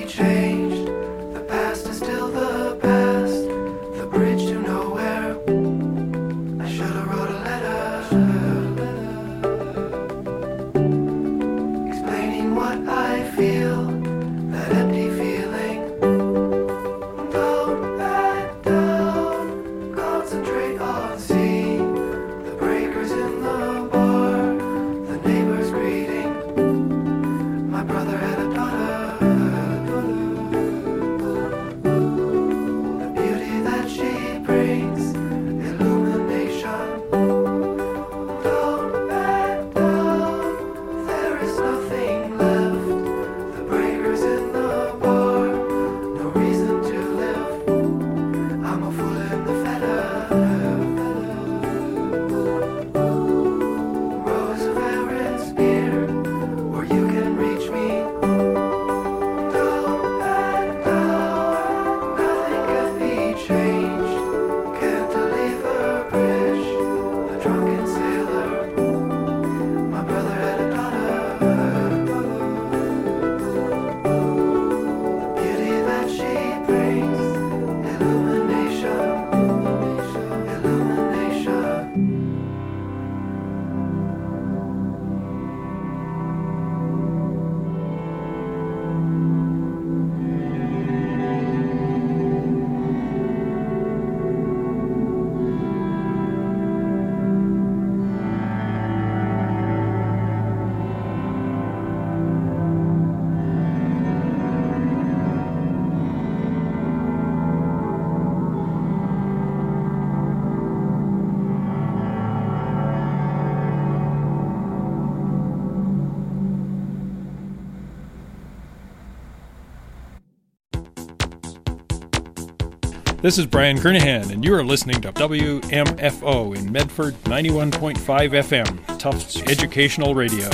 changed. The past is still the past. The bridge to nowhere. I should have wrote a letter explaining what I feel. That empty feeling. Don't back down. Concentrate on seeing the breakers in the bar. The neighbors greeting. My brother had a daughter. The beauty that she brings, illumination. Don't back down. There is nothing left. The breakers in the bar, no reason to live. I'm a fool in the feather. Rose of Aaron's spear, where you can reach me. Don't back down, nothing can be changed. Cantilever bridge, the drunken sailor. My brother had a daughter. Beauty that she brings, illumination, illumination. This is Brian Kernahan, and you are listening to WMFO in Medford 91.5 FM, Tufts Educational Radio.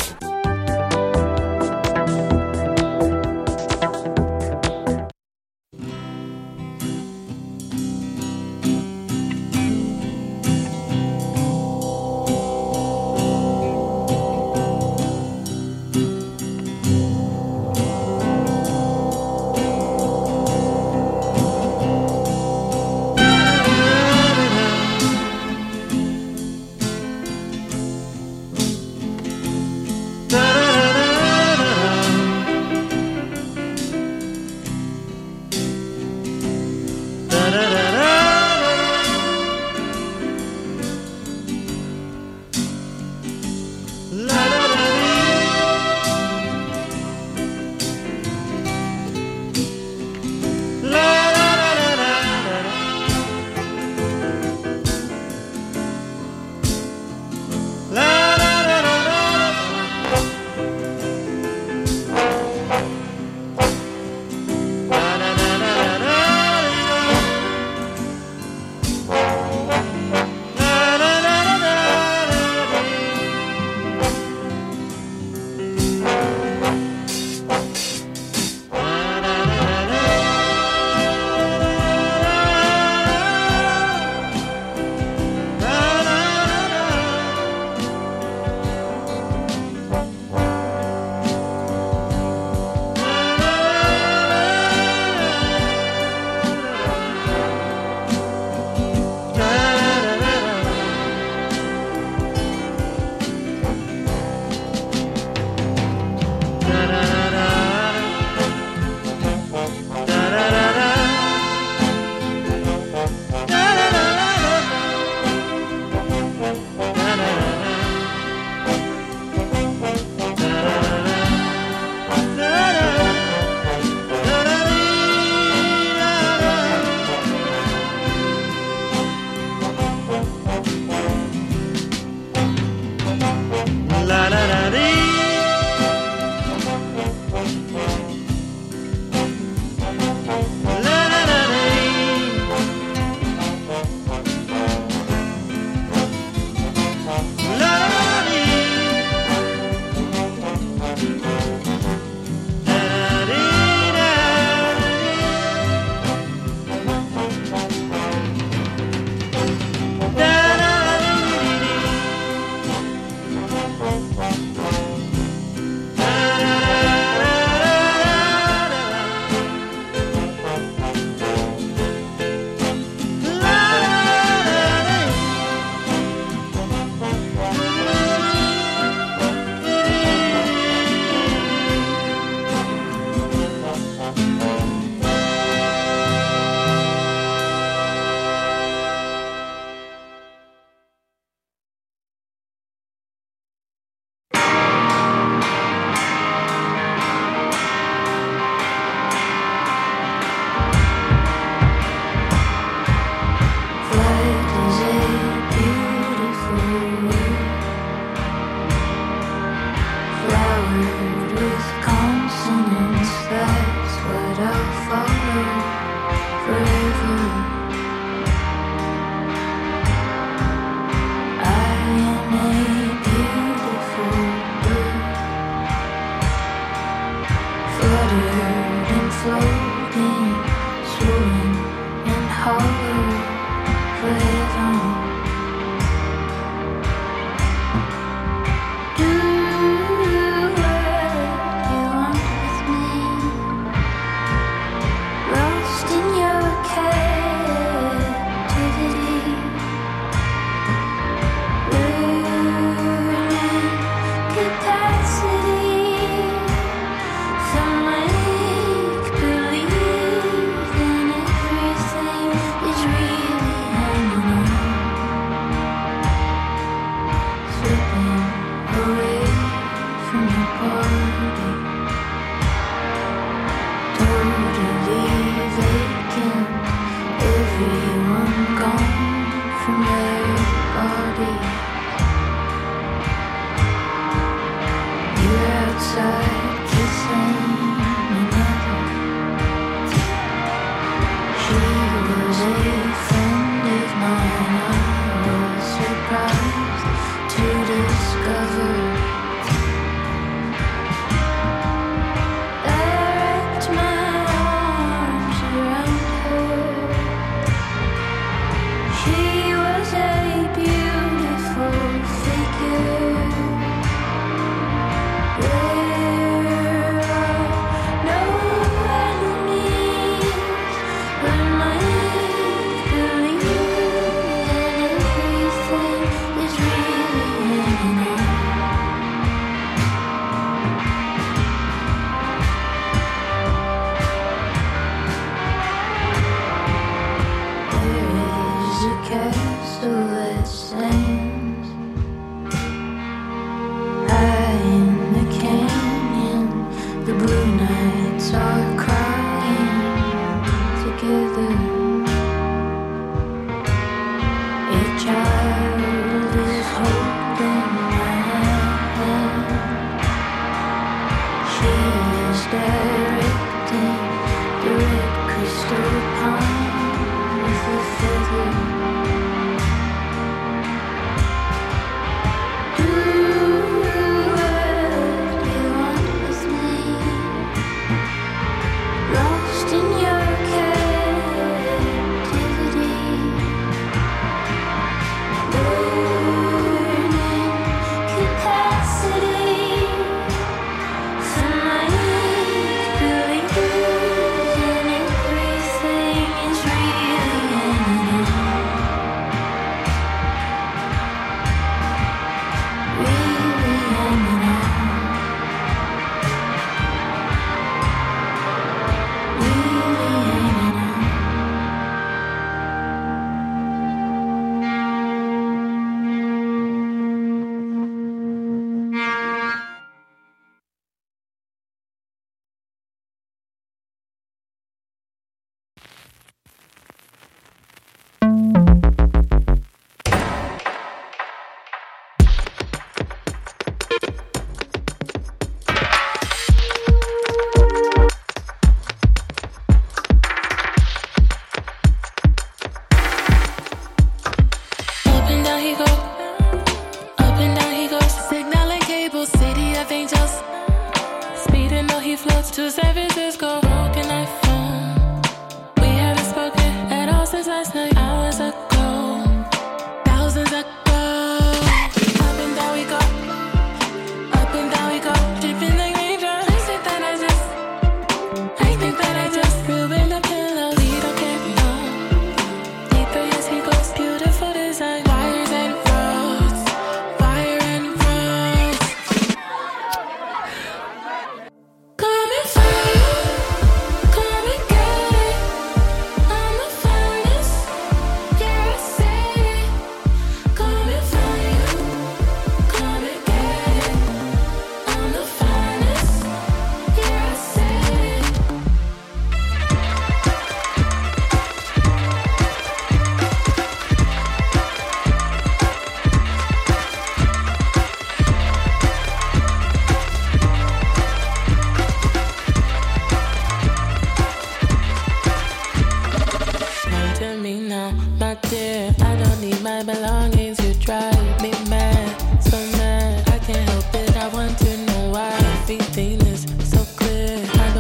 everything is so clear. I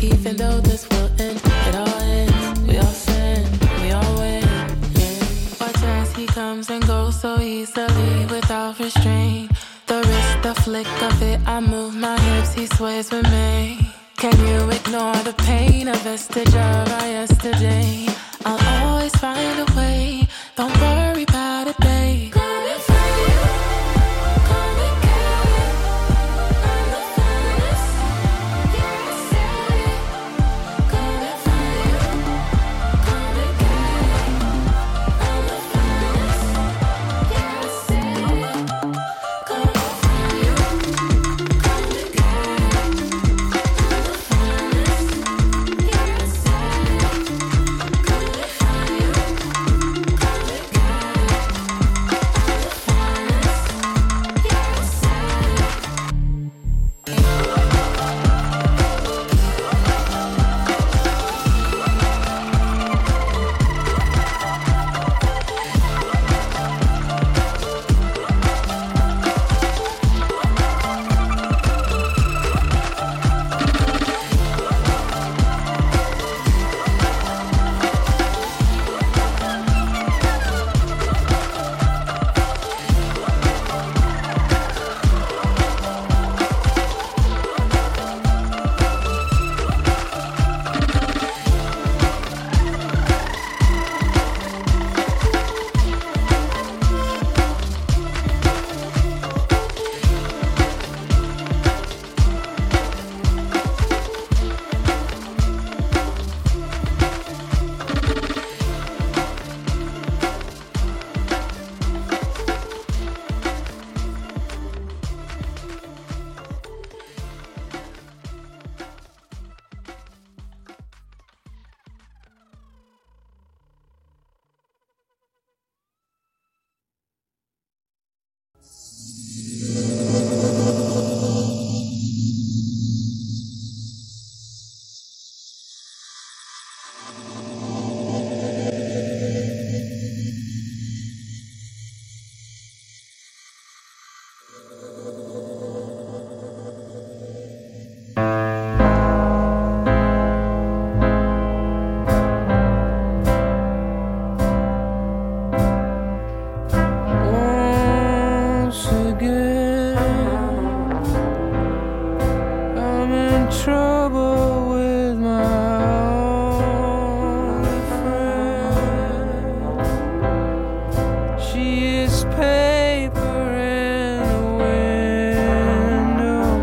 even though this will end. It all ends, we all sin, we all win. Watch as he comes and goes so easily without restraint. The wrist, the flick of it, I move my hips, he sways with me. Can you ignore the pain, a vestige of our yesterday? I'll always find a way, don't worry about it, babe. Coming for you, coming get it. I'm the finest, yeah, I said it. Coming for you, coming get it. I'm the finest, yeah, I said it. Coming for you, coming get it. I'm the finest, yeah, I said it. Coming for you, coming get it. Once again, I'm in trouble with my only friend. She is paper in the window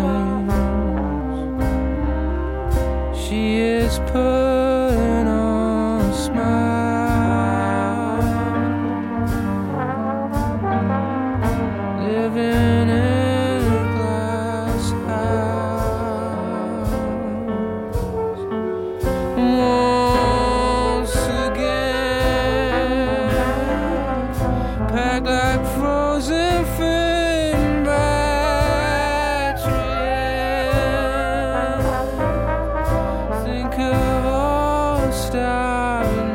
panes. She is putting on a smile, living in a glass house. Once again, packed like frozen food batteries. Think of all the starving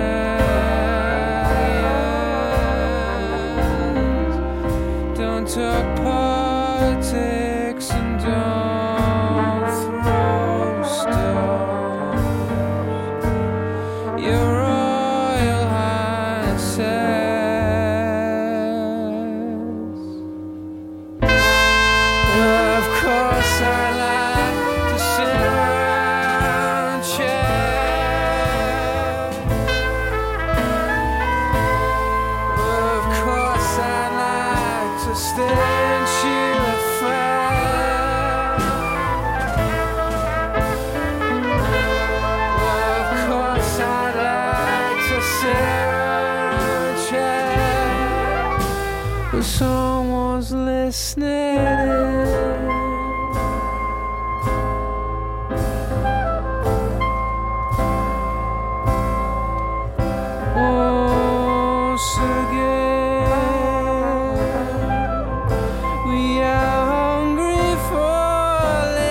millions. Don't talk politics and don't throw stones. Your Royal Highnesses. Well, of course I like to sit around chat. Well, of course I like to stand you a fire. Well, of course I like to sit around chat, but someone's listening. Once again, we are hungry for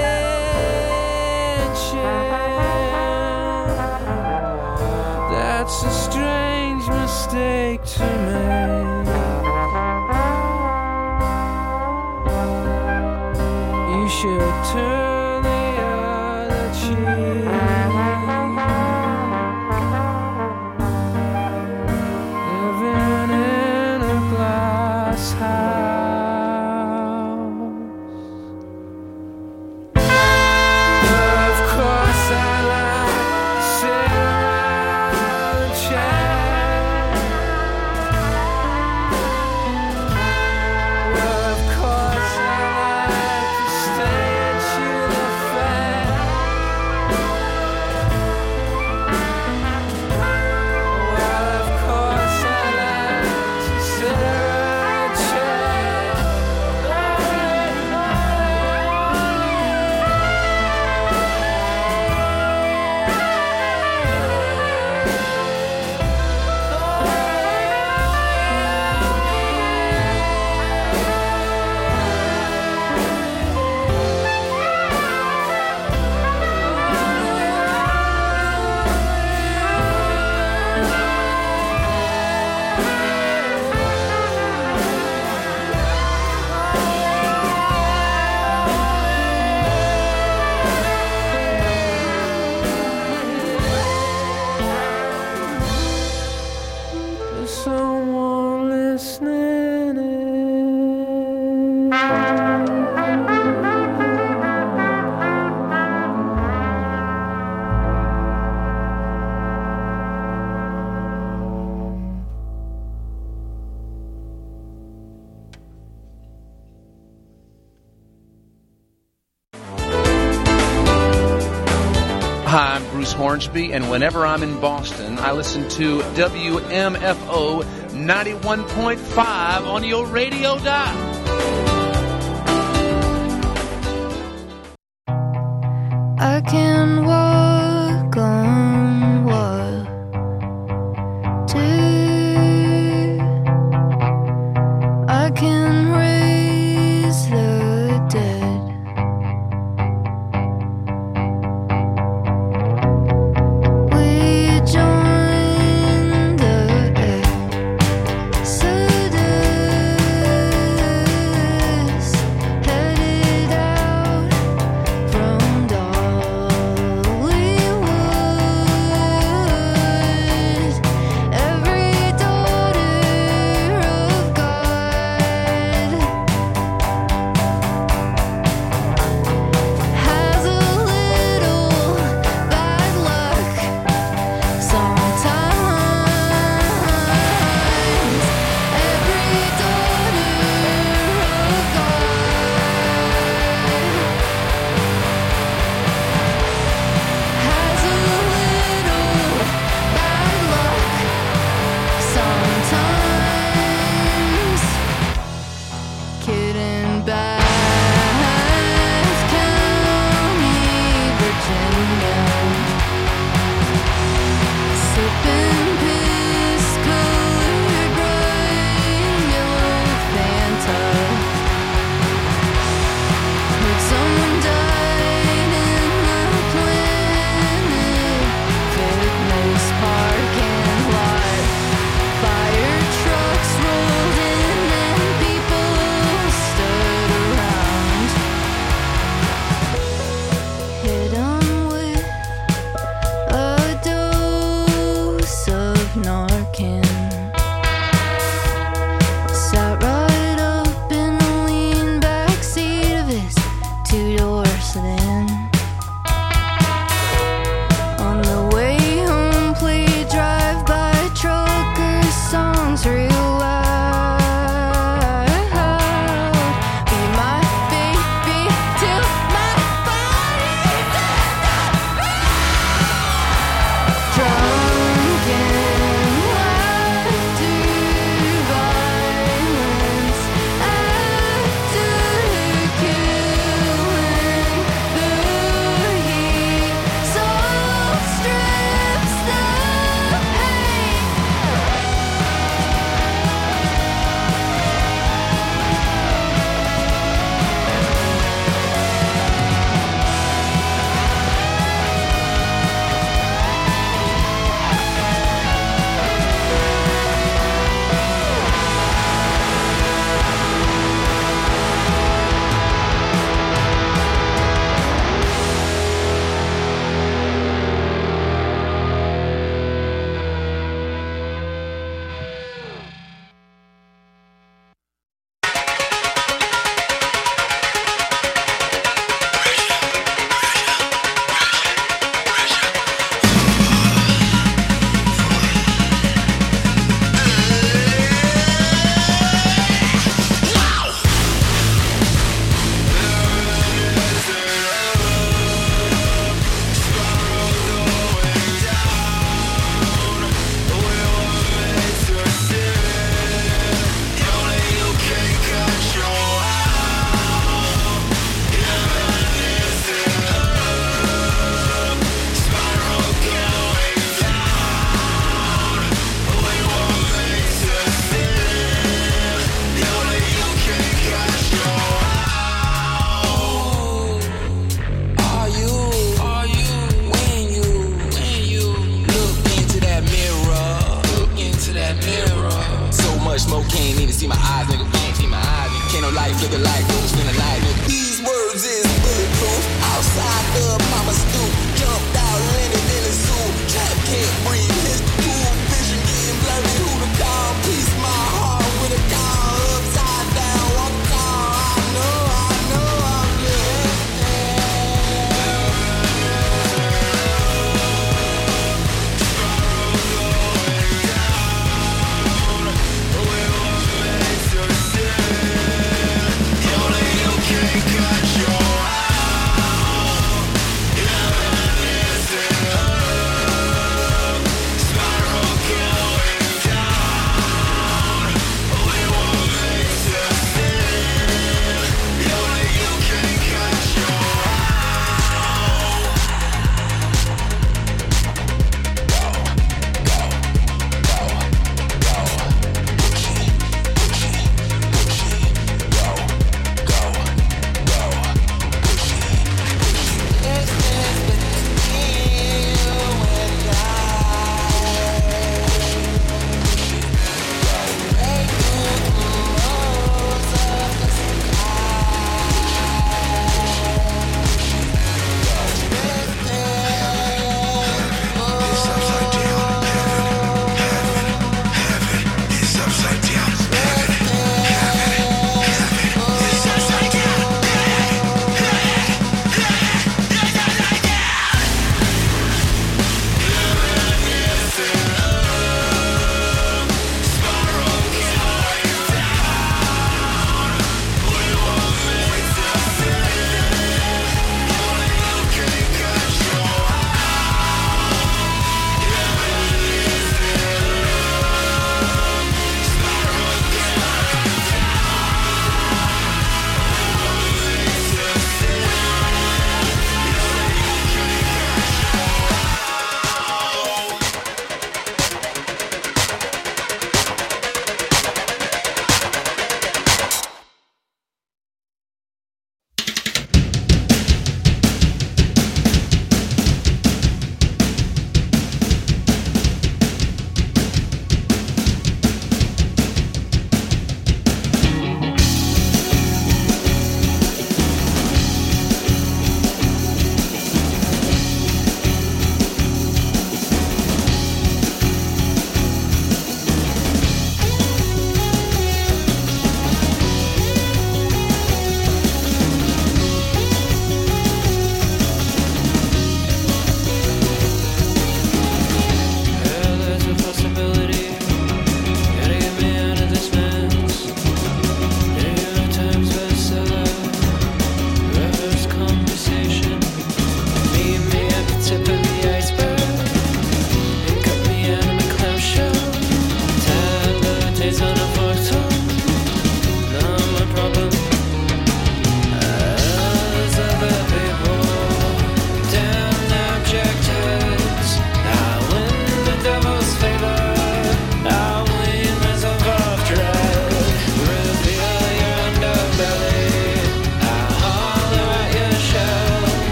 lynching. That's a strange mistake to make. You should turn the other cheek. Hi, I'm Bruce Hornsby, and whenever I'm in Boston, I listen to WMFO 91.5 on your radio dial. I can walk on water too. I can raise the dead. We join the Exodus, headed out from Dolly.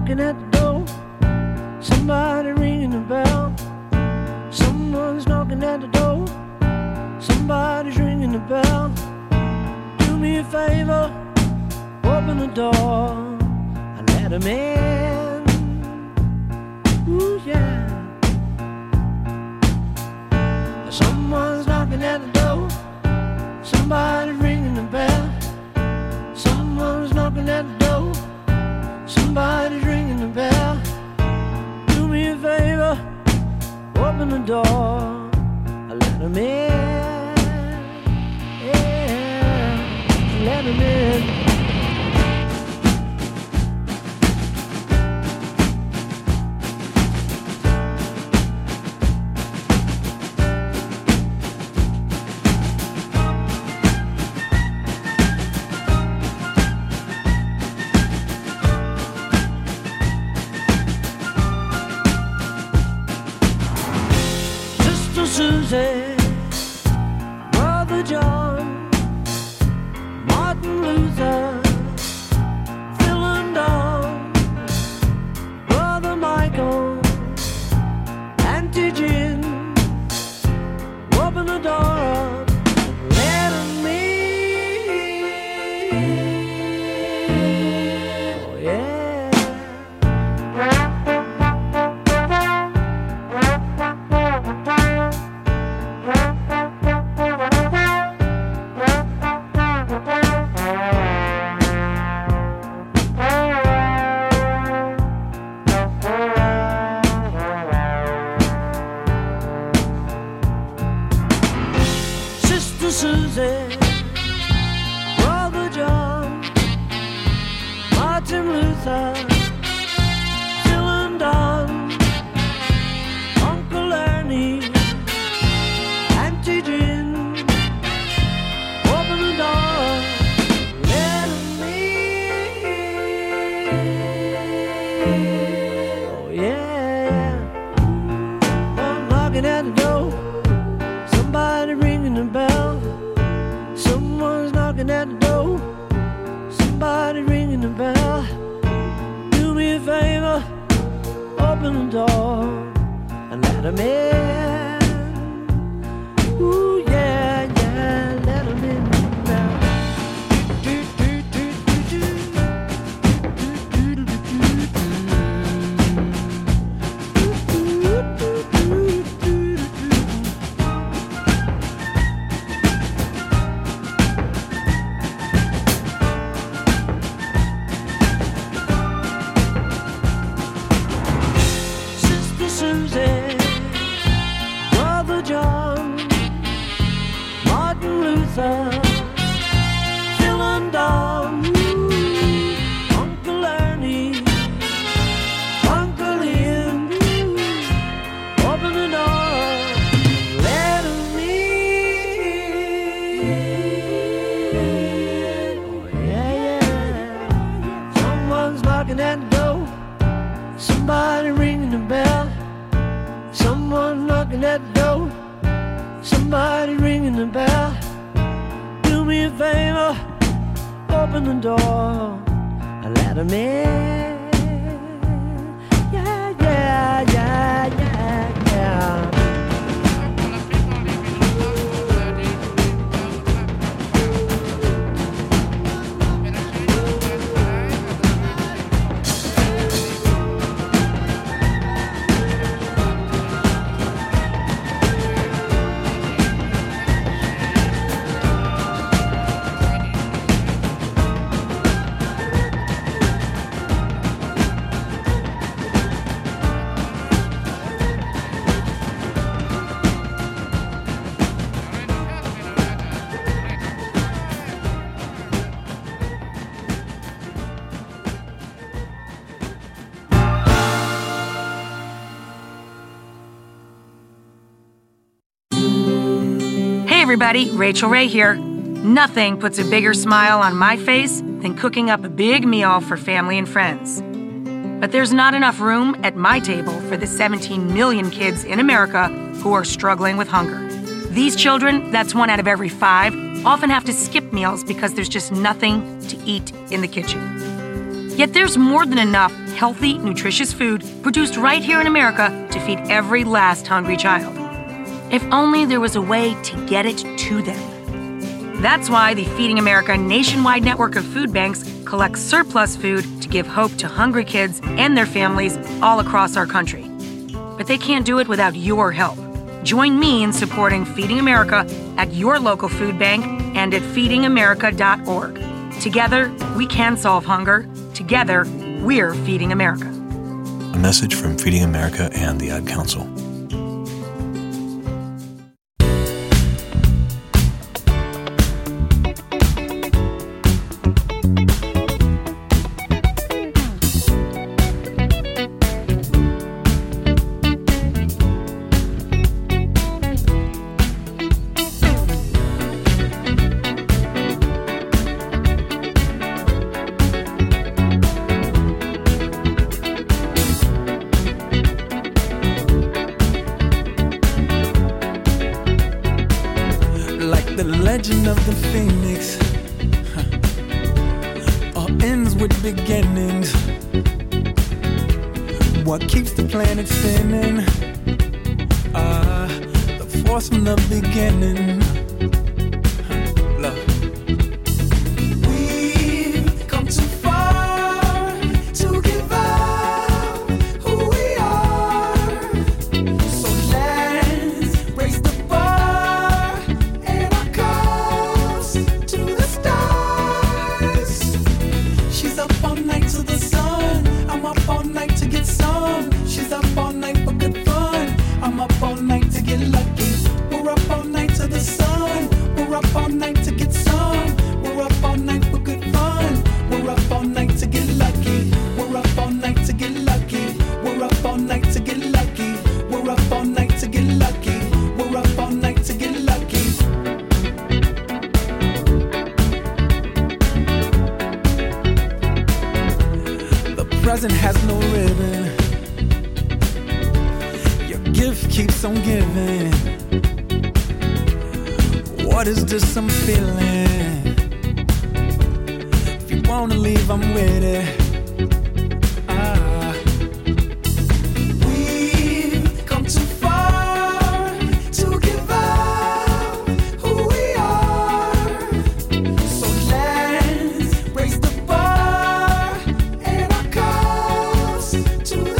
knocking at the door. Somebody ringing the bell. Someone's knocking at the door. Somebody's ringing the bell. Do me a favor, open the door and let him in. Ooh, yeah. Someone's knocking at the door. Somebody's ringing the bell. Someone's knocking at the door. Somebody's ringing the bell. Do me a favor, open the door and let him in. Yeah, let him in. Susie, Brother John, Martin Luther, Phil and Don, Brother Michael, Auntie Jim, open the door up, let him in. Oh yeah. Susie, Brother John, Martin Luther, Phil and Don, Uncle Ernie, Auntie Jim, open the door, let him in. Oh yeah, I'm knocking at the door, somebody ringing the bell. Someone's knocking at the door. Somebody ringing the bell. Do me a favor, open the door and let him in. Ooh yeah, yeah, let him in now. Susie, Brother John, Martin Luther, Phil and Don, Uncle Ernie, Uncle Ian, open the door, let him in. Oh yeah, yeah. Someone's knocking at the door. Somebody ringing the bell. Someone knocking at the door. Somebody ringing the bell. Do me a favor, open the door and let him in. Yeah, yeah, yeah, yeah, yeah. everybody, Rachel Ray here. Nothing puts a bigger smile on my face than cooking up a big meal for family and friends. But there's not enough room at my table for the 17 million kids in America who are struggling with hunger. These children, that's 1 out of every 5, often have to skip meals because there's just nothing to eat in the kitchen. Yet there's more than enough healthy, nutritious food produced right here in America to feed every last hungry child. If only there was a way to get it to them. That's why the Feeding America nationwide network of food banks collects surplus food to give hope to hungry kids and their families all across our country. But they can't do it without your help. Join me in supporting Feeding America at your local food bank and at feedingamerica.org. Together, we can solve hunger. Together, we're Feeding America. A message from Feeding America and the Ad Council. Legend of the Phoenix all ends with beginnings. What keeps the planet spinning? The force from the beginning. Love. We've come too far to give up who we are. So let's raise the bar and our cups to the stars. She's up all night to the sun. I'm up all night to get some. She's up all night for good fun. I'm up all night to get lucky. We're up all night to the sun. We're up all night to get some. We're up all night for good fun. We're up all night to get lucky. We're up all night to get lucky. We're up all night to get lucky. We're up all night to get lucky. We're up all night to get lucky. The present has no ribbon. Your gift keeps on giving. What is this I'm feeling? If you wanna leave, I'm with it. We've come too far to give up who we are. So let's raise the bar and our cups to the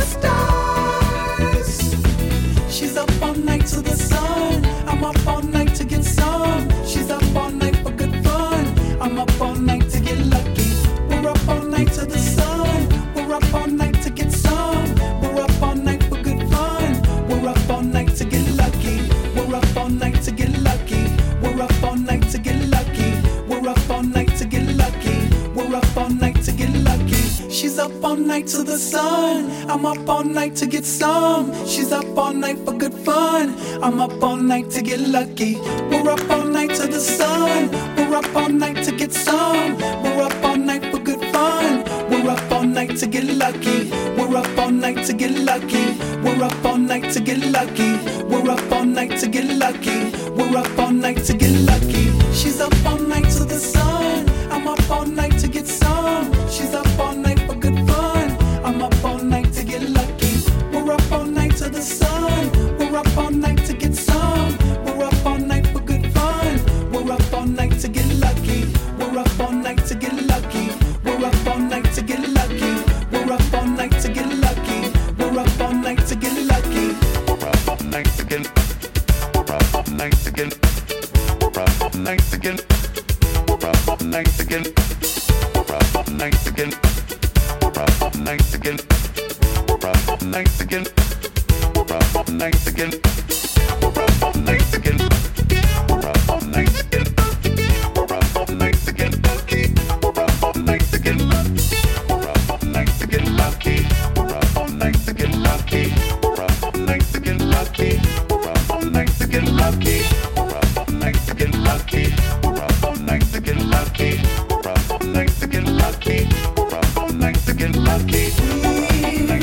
stars. She's up all night to the sun. I'm up all night to get some. She's up all night for good fun. I'm up all night to get lucky. We're up all night to the sun. We're up all night to get some. We're up all night for good fun. We're up all night to get lucky. We're up all night to get lucky. We're up all night to get lucky. We're up all night to get lucky. We're up all night to get lucky. She's up all night to the sun. I'm up all night to get some. She's up all night for good fun. I'm up all night to get lucky. We're up all night to the sun. We're up all night to get some. We're up all night for good fun. We're up all night to get lucky. We're up all night to get lucky. We're up all night to get lucky. We're up all night to get lucky. We're up all night to get lucky. She's up all night to the sun. I'm up all night to get some. She's up all night for good fun. I'm up all night to get lucky. We're up all night to the sun. We're up all night to get some. We're up all night for good fun. We're up all night to get lucky. We're up all night to get lucky. We're up all night to get lucky. We're up all night to get lucky. We're up all night to get lucky. We're up all night to get. We're up all night to get. We're up all night to get. We're up all night to get. We're up all night to get. We're up all night to get. We're up all night to get. We're up all night to get. We're up all night to get. We're up all night to get. We're up all night to get lucky. We're up all night to get lucky. We're up all night to get lucky. We're up all night to get lucky. We're up all night to get lucky. We're up all night to get lucky. We're up all night to get lucky. We're up all night to get lucky. We're up all night to get lucky. We're up all night to get lucky.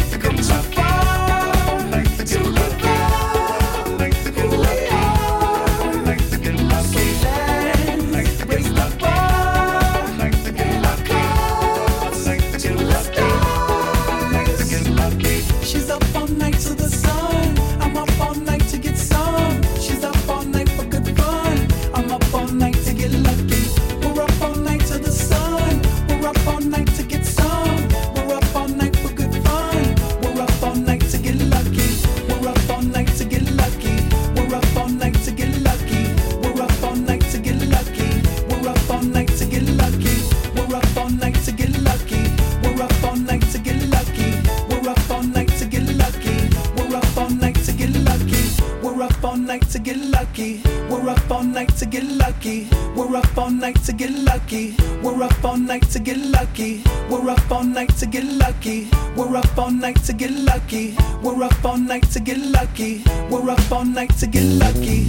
We're up all night to get lucky. She's up all night to the sun. I'm up all night to get some. She's up all night for good fun. I'm up all night to get lucky. We're up all night to the sun. We're up all night to get some. We're up all night for good fun. We're up all night to get lucky. We're up all night to get lucky. We're up all night to get lucky. We're up all night to get lucky. We're up all night to get lucky. We're up all night to get lucky. We're up all night to get lucky. We're up all night to get lucky. We're up all night to get lucky. We're up all night to get lucky. We're up all night to get lucky. We're up all night to get lucky. We're up all night to get lucky. We're up all night to get lucky. We're up all night to get lucky. We're up all night to get lucky. We're up all night to get lucky.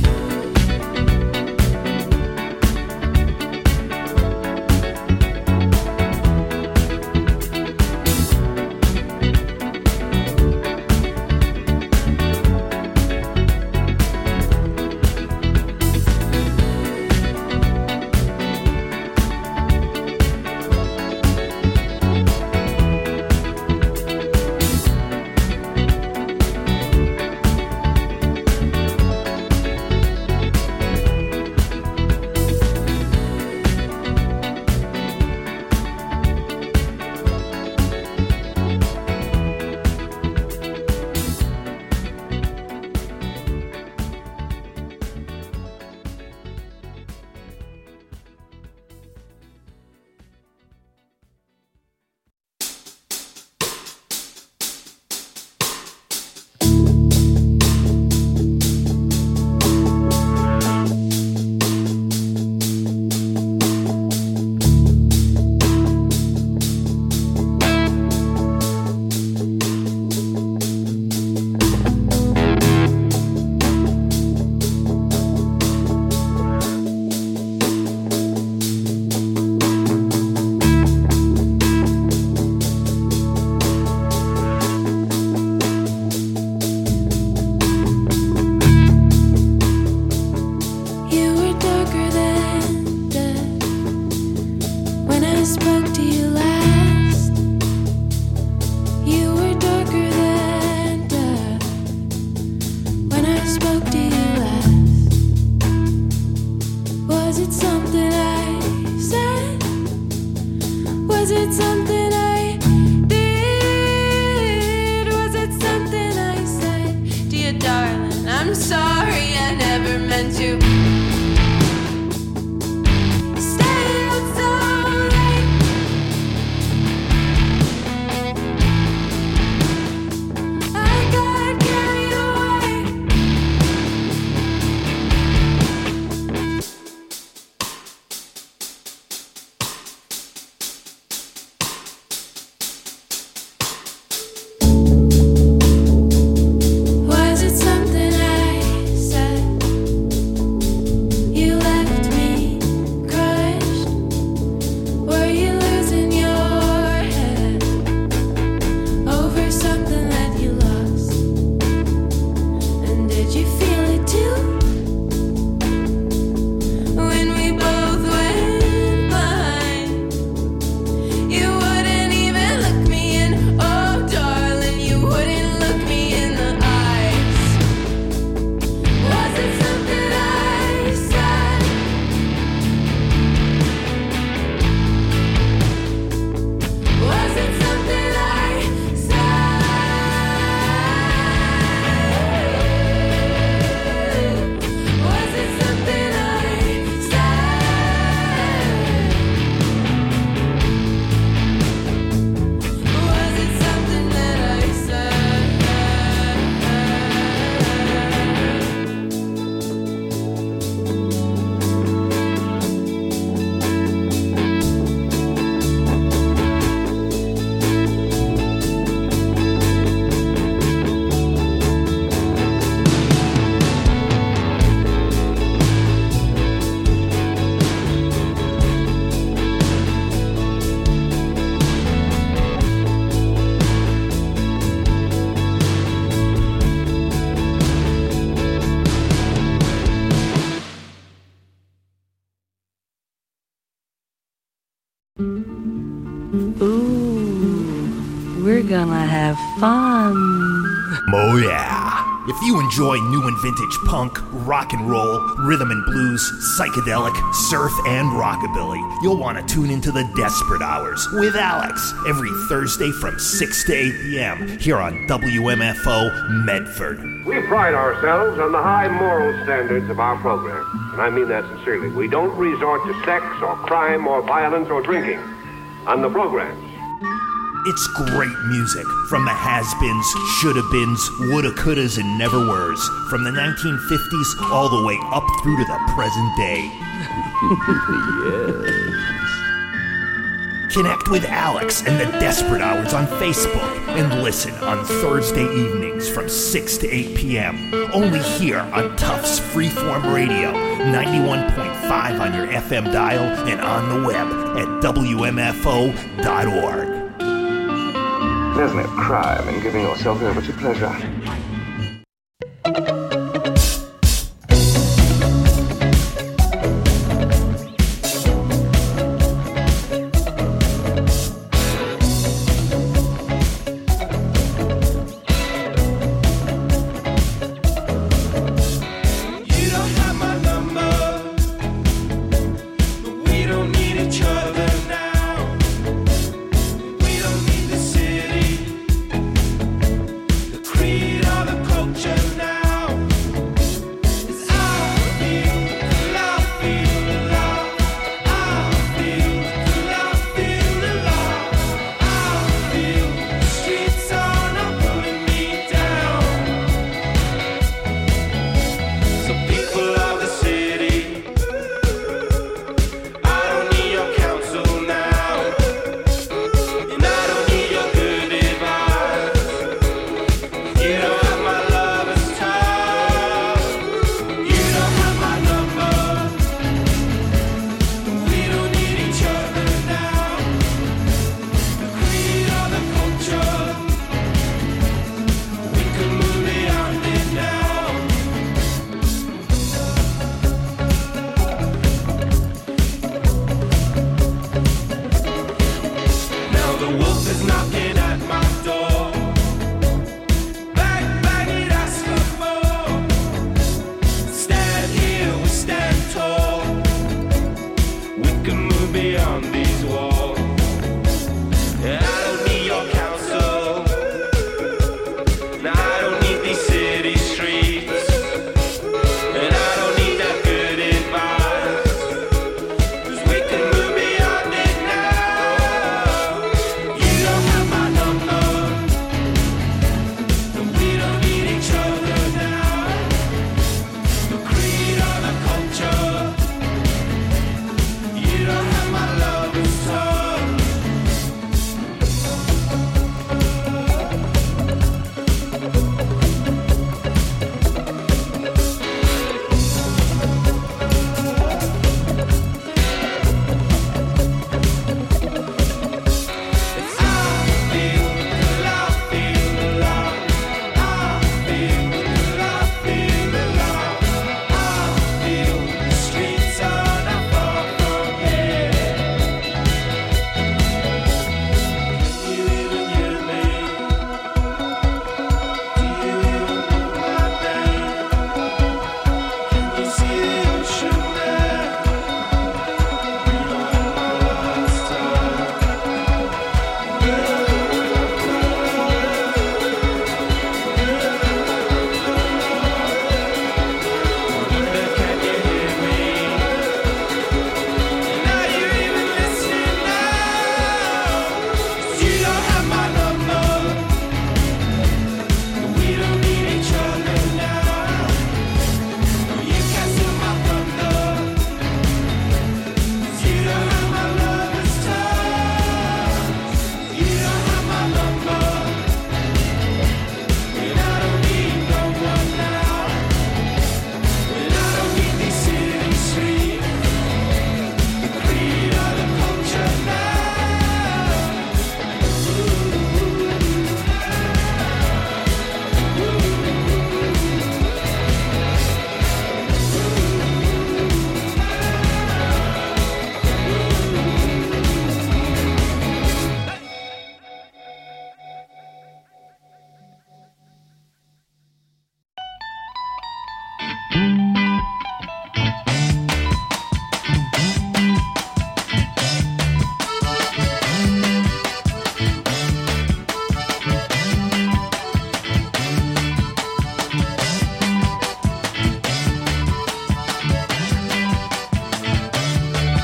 gonna have fun. Oh yeah. If you enjoy new and vintage punk, rock and roll, rhythm and blues, psychedelic, surf, and rockabilly, you'll want to tune into the Desperate Hours with Alex every Thursday from 6 to 8 p.m. here on WMFO Medford. We pride ourselves on the high moral standards of our program, and I mean that sincerely. We don't resort to sex or crime or violence or drinking on the programs. It's great music from the has-beens, shoulda-beens, woulda-couldas, and never-weres, from the 1950s all the way up through to the present day. Yes. Connect with Alex and the Desperate Hours on Facebook and listen on Thursday evenings from 6 to 8 p.m. Only here on Tufts Freeform Radio, 91.5 on your FM dial and on the web at WMFO.org. There's no crime in giving yourself over to pleasure. Creed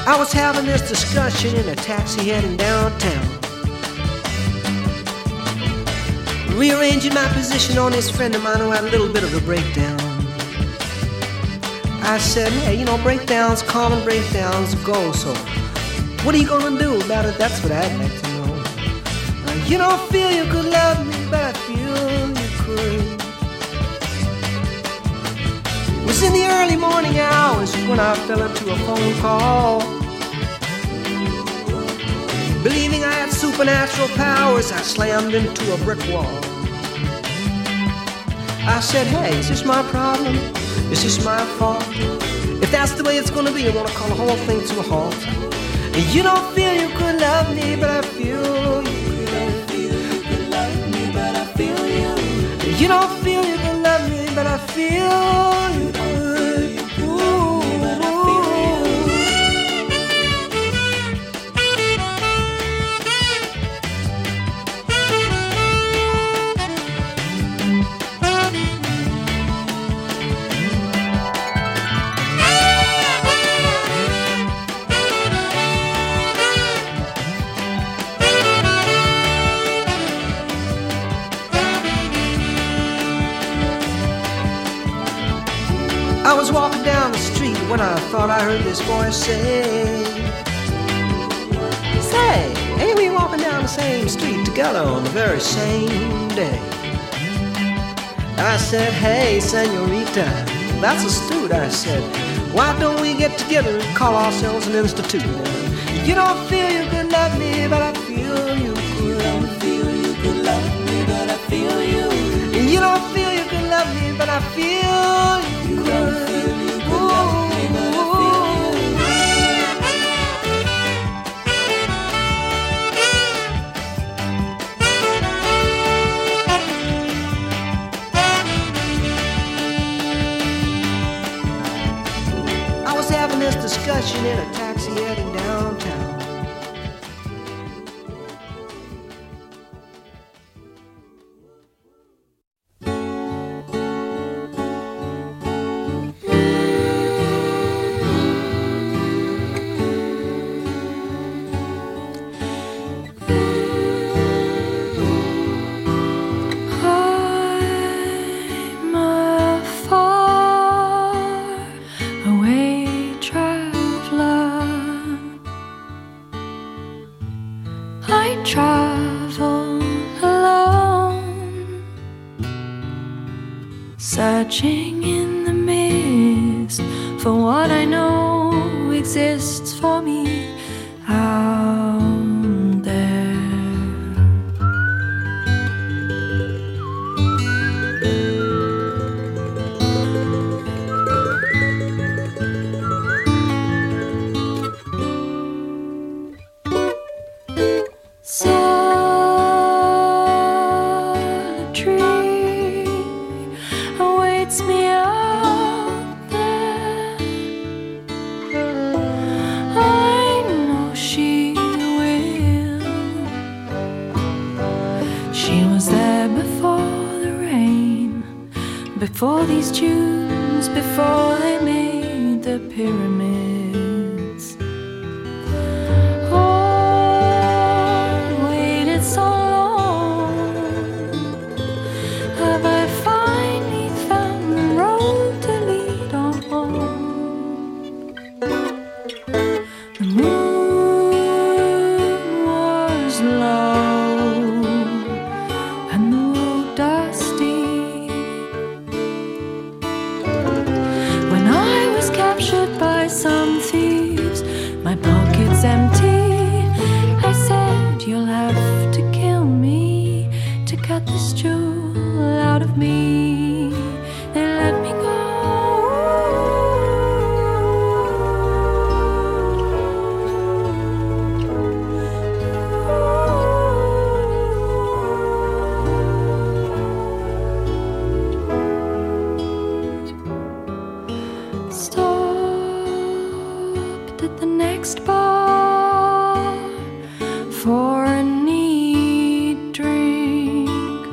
I was having this discussion in a taxi heading downtown, rearranging my position on this friend of mine who had a little bit of a breakdown. I said, hey, you know, breakdowns, common breakdowns go, so what are you gonna do about it? That's what I'd like to know. You don't feel you could love me, but I feel you could. It was in the early morning hours when I fell into a phone call. Believing I had supernatural powers, I slammed into a brick wall. I said, hey, is this my problem? Is this my fault? If that's the way it's gonna be, I wanna call the whole thing to a halt. You don't feel you could love me, but I feel you could. You don't feel you could love me, but I feel you could. I was walking down the street when I thought I heard this voice say, ain't we walking down the same street together on the very same day? I said, hey, senorita, that's astute. I said, why don't we get together and call ourselves an institute? You don't feel you could love me, but I feel you could. You don't feel you could love me, but I feel you. You don't feel you could love me, but I feel you could. This discussion in a taxi heading downtown. Searching in the mist for what I know exists for me out there. Before these tunes, before they made the pyramids. Oh, waited so long. Have I finally found the road to lead on home? The moon was low and the road dusty. By some thieves, my pocket's empty. I said, you'll have to kill me to cut this jewel out of me. They let me go. At the next bar for a neat drink.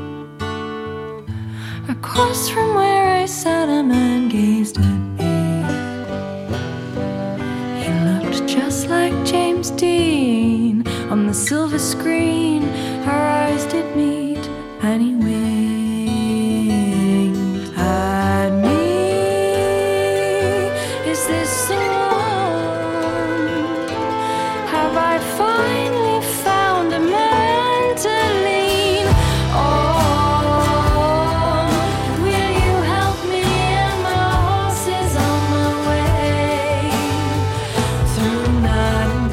Across from where I sat, a man gazed at me. He looked just like on the silver screen, our eyes did meet, and he winked at me. Is this the one? Have I finally found a man to lean on? Will you help me? And my horse is on my way through night and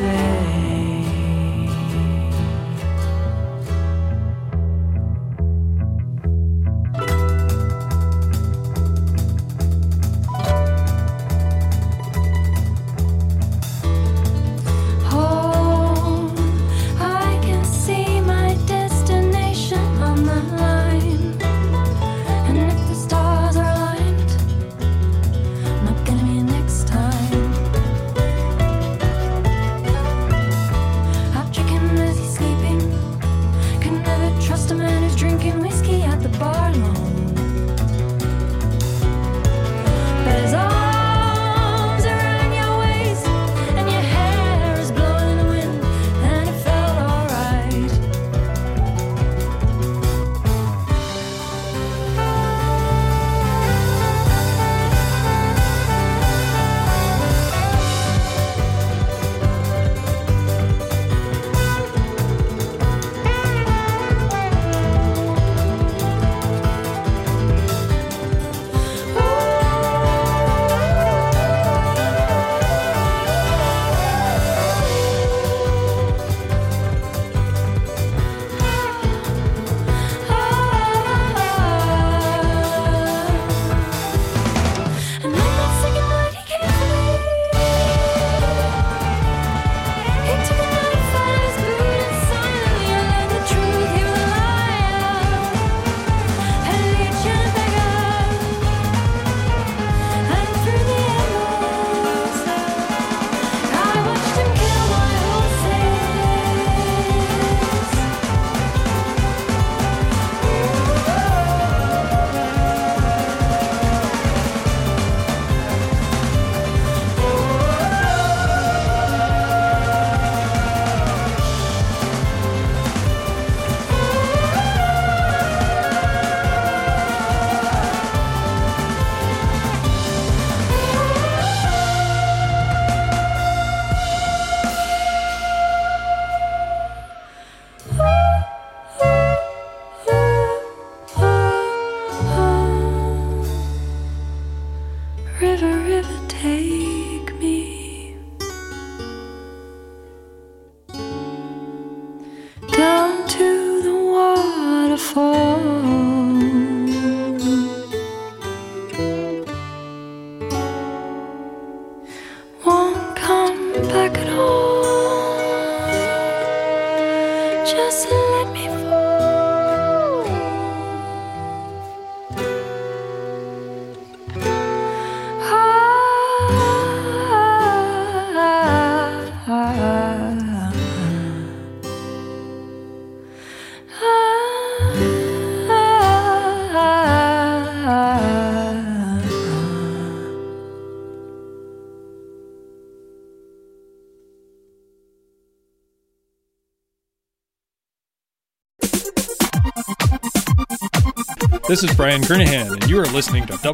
This is Brian Kernahan, and you are listening to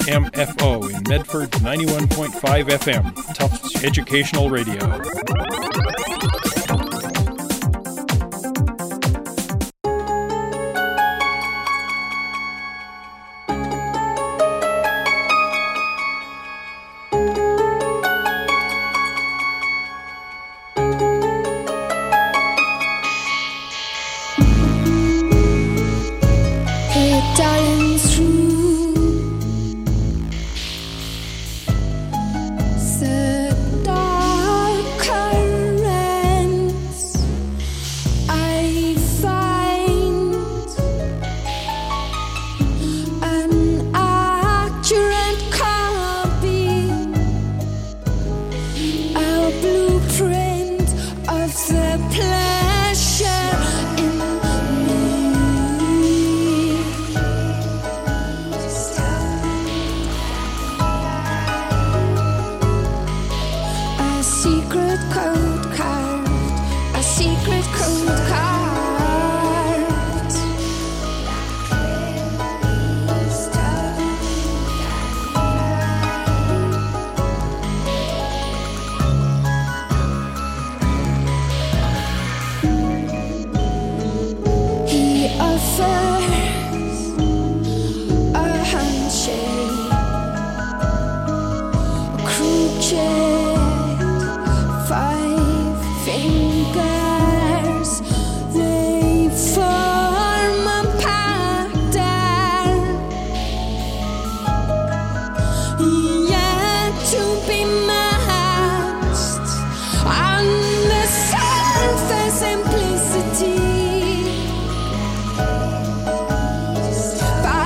WMFO in Medford 91.5 FM, Tufts Educational Radio. Italian